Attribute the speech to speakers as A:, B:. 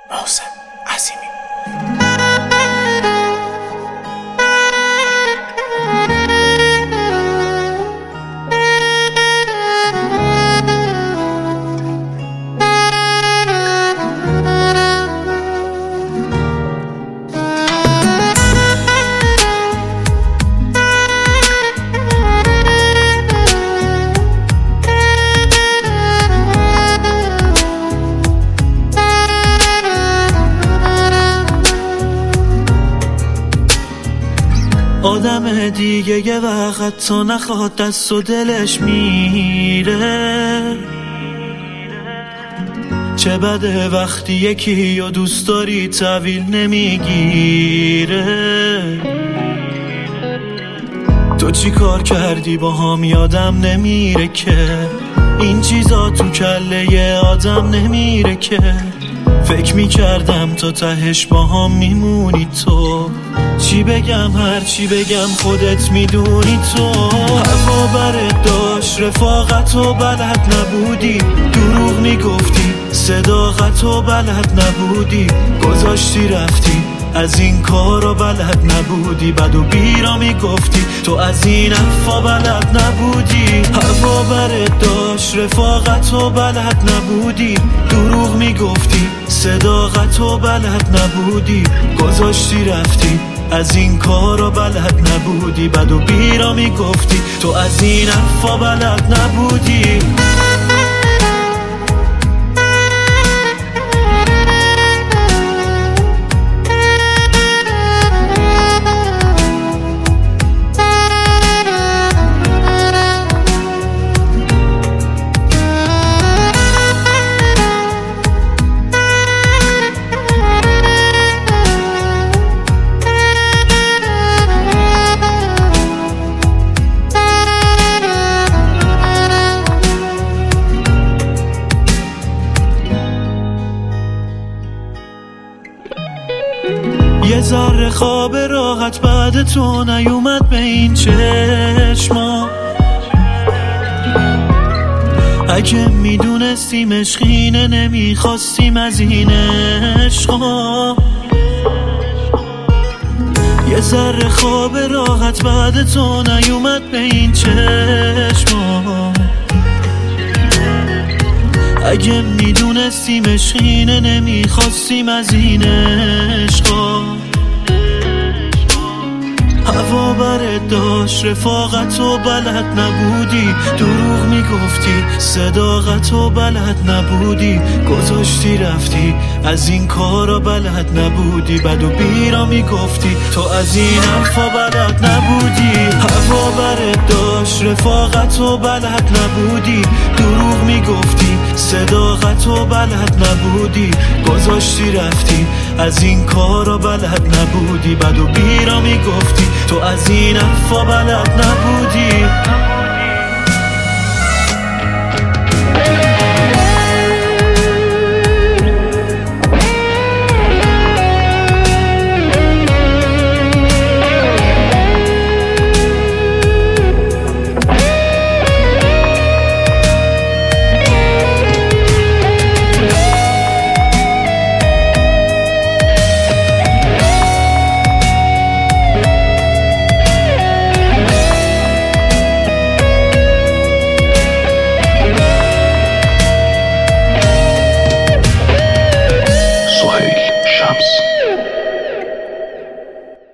A: محسن عظیمی.
B: آدم دیگه یه وقت تا نخواد دست و دلش میره. چه بده وقتی یکی رو دوست داری تحویل نمیگیره. تو چی کار کردی با هم یادم نمیره که این چیزا تو کله آدم نمیره که فکر میکردم تا تهش با هم میمونی. تو چی بگم هر چی بگم خودت میدونی. تو هوا برت داشت رفاقت و بلد نبودی، دروغ میگفتی صداقت و بلد نبودی، گذاشتی رفتی از این کارا بلد نبودی، بد و بیرا میگفتی تو از این حرفا بلد نبودی. هوا برت داشت رفاقت و بلد نبودی، دروغ میگفتی صداقت و بلد نبودی، گذاشتی رفتی از این کارا بلد نبودی، بد و بیرا میگفتی تو از این حرفا بلد نبودی. یه ذره خواب راحت بعد تو نیومد به این چشما. اگه میدونستیم عشقینه نمیخواستیم از این عشقا. یه ذره خواب راحت بعد تو نیومد به این چشما. اگه میدونستیم عشقینه نمیخواستیم از این عشقا. هوا برت داشت رفاقت و بلد نبودی، دروغ میگفتی صداقت و بلد نبودی، گذاشتی رفتی از این کارا بلد نبودی، بد و بیرا میگفتی تو از این حرفا بلد نبودی. هوا برت داشت رفاقت و بلد نبودی، دروغ میگفتی صداقت و بلد نبودی، گذاشتی رفتی از این کارا بلد نبودی، بد و بیرا میگفتی تو از این حرفا بلد نبودی.
A: Shams.